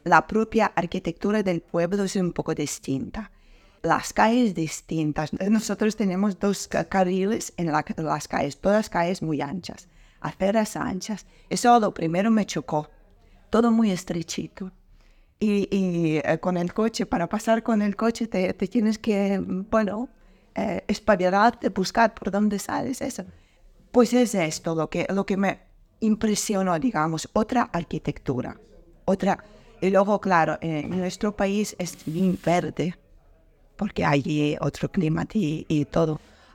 La propia arquitectura del pueblo es un poco distinta. Las calles distintas. Nosotros tenemos dos carriles en las calles, todas calles muy anchas, aceras anchas. Eso lo primero me chocó. Todo muy estrechito. Y con el coche, para pasar con el coche te tienes que, espabilarte, buscar por dónde sales, eso. Pues es esto lo que me impresionó, digamos, otra arquitectura, otra. Y luego, claro, en nuestro país es bien verde, porque hay otro clima y todo.